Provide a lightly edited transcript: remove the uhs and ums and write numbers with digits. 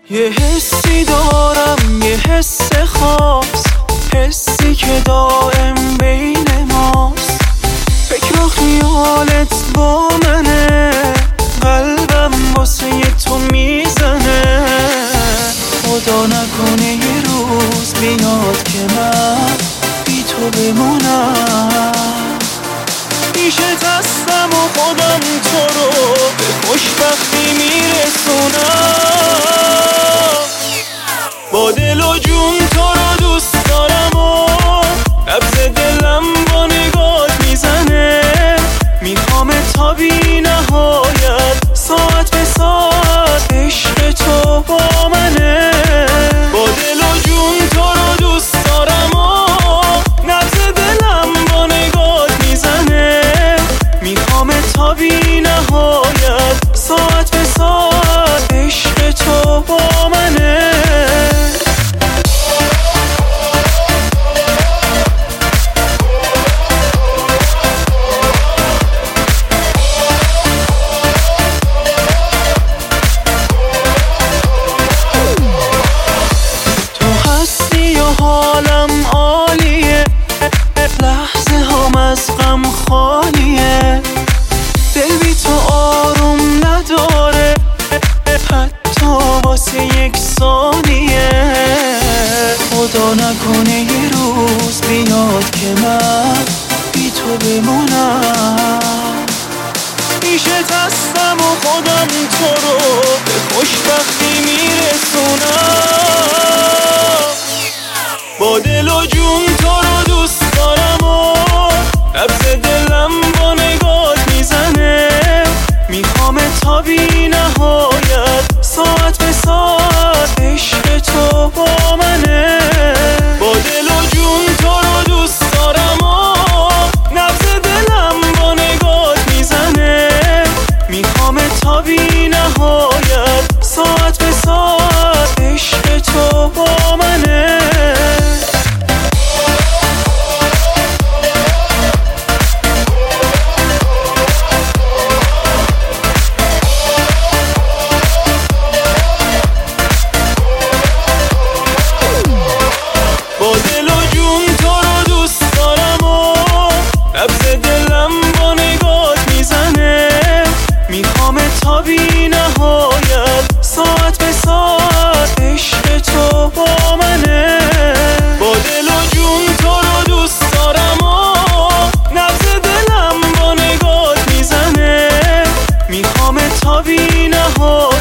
یه حسی دارم، یه حس خاص، حسی که دائم بین ماست. فکر و خیالت با منه، قلبم واسه تو میزنه. خدا نکنه یه روز بیاد که من بی تو بمونم. میشه دستم و خودم تو رو به خوشبختی میرسونم. با دل و جون تو رو دوست دارم و نبض دلم با نگات میزنه. میخوام تا بی نهایت، ساعت به ساعت عشق تو با منه. با دل و جون تو رو دوست دارم و نبض دلم با نگات میزنه. میخوام تا بی نهایت، ساعت به ساعت عشق تو با منه. حالم عالیه، لحظه هم از غم خالیه. دل بی تو آروم نداره، حتی واسه یک ثانیه. خدا نکنه یه روز بیاد که من بی تو بمونم. میشه دستم و خودم تو رو به خوشبختی میرسونم. با دل و جون تو رو دوست دارم و نبض دلم با نگات میزنه. میخوام تا بی نهایت، ساعت به ساعت عشق تو با منه. با دل و جون تو رو دوست دارم و نبض دلم با نگات میزنه. میخوام تا بی نهایت، ساعت به ساعت عشق تو با منه. تا بی نهایت، ساعت به ساعت عشق تو با منه. با دل و جون تو رو دوست دارم و نبض دلم با نگات میزنه. میخوام تا بی نهایت